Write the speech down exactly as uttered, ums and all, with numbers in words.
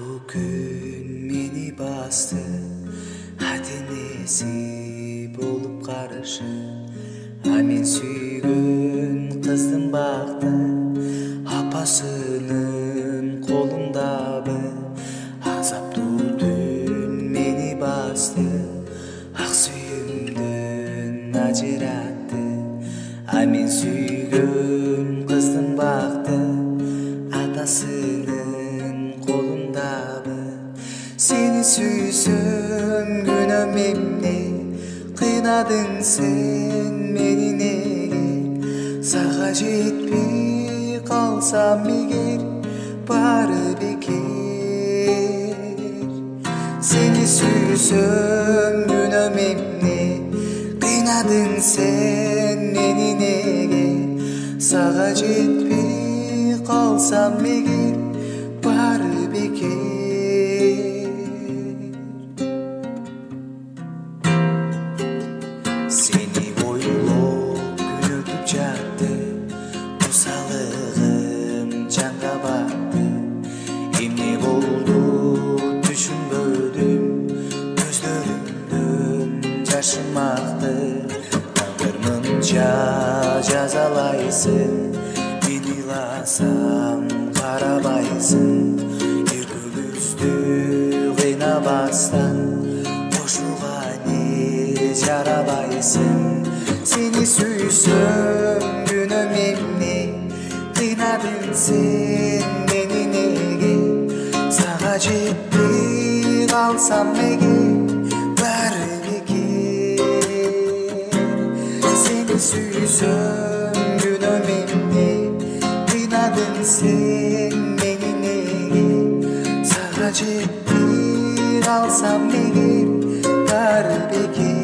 күн мени басты, аденеси болуп каршы. А мен сүйгөн кыздын бакты апасынын колундабы. Азаптуу түн мени басты, ак сүйүмдөн ажыратты. А мен сүйгөн кыздын бакты атасынын колундабы. Сени сүйсөм күнөөм эмне, кыйнадың сен мени неге? Сага жетпей калсам эгер баары бекер. Сени сүйсөм күнөөм эмне, кыйнадың сен мени неге? Сага жетпей калсам эгер баары бекер. Сени ойлоп күн өтүп жатты, курсалыгым жанга батты. Эмне болду түшүнбөдүм, көздөрүмдөн жашым акты. Тагдыр мынча жазалайсың, мен ыйласам карабайсың. Экөөбүздү кыйнабастан кошууга не жарабайсың. Сени сүйсөм күнөөм эмне, кыйнадың сен мени неге? Сага жетпей калсам эгер баары бекер. Сени сүйсөм күнөөм эмне, кыйнадың сен мени неге? Сага жетпей калсам эгер баары бекер.